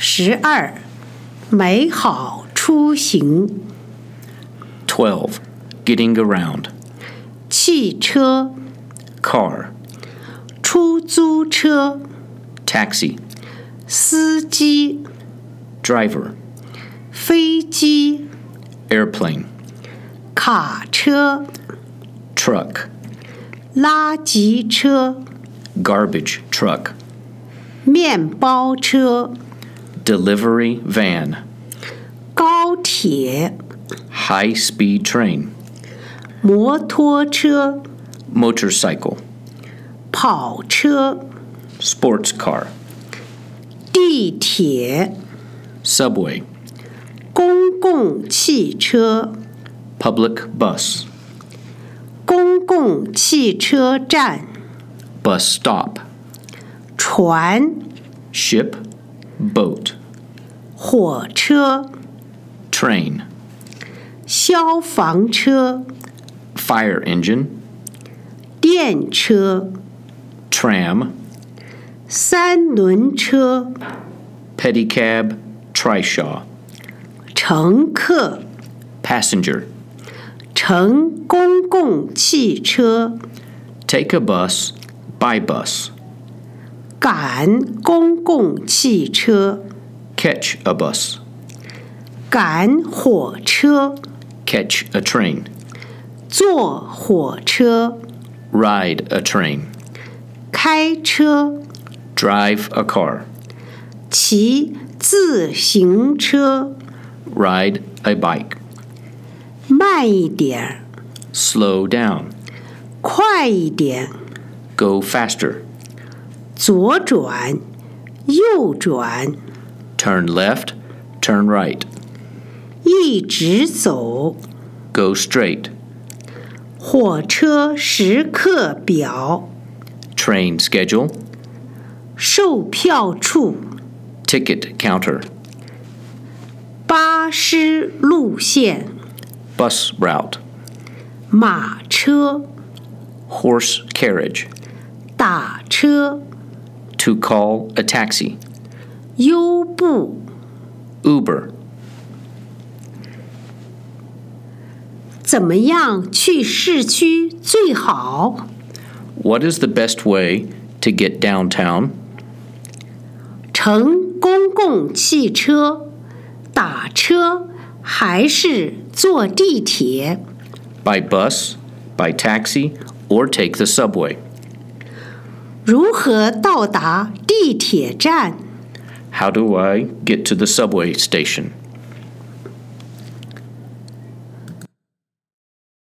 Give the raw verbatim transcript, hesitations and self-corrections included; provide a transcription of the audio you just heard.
十二，美好出行。 twelve. Getting around. 汽车、 Car. 出租车、 Taxi. 司机、 Driver. 飞机、 Airplane. 卡车、 Truck. 垃圾车、 Garbage truck. 面包车、 Delivery van. 高铁、 High-speed train. 摩托车、 Motorcycle. 跑车、 Sports car. 地铁、 Subway. 公共汽车、 Public bus. 公共汽车站、 Bus stop. 船、 Ship. Boat. 火车、 Train. 消防车、 Fire engine. 电车、 Tram. 三轮车、 Pedicab. Trishaw. 乘客、 Passenger. 乘公共汽车、 Take a bus. By bus. 赶公共汽车、 Catch a bus. 赶火车、 Catch a train. 坐火车、 Ride a train. 开车、 Drive a car. 骑自行车、 Ride a bike. 慢一点、 Slow down. 快一点、 Go faster. 左转、右转、 Turn left. Turn right. 一直走、 Go straight. 火车时刻表、 Train schedule. 售票处、 Ticket counter. 巴士路线、 Bus route. 马车、 Horse carriage. 打车、 To call a taxi. 优步。 Uber. 怎么样去市区最好？ What is the best way to get downtown? 乘公共汽车、打车还是坐地铁？ By bus, by taxi, or take the subway? 如何到达地铁站？ How do I get to the subway station?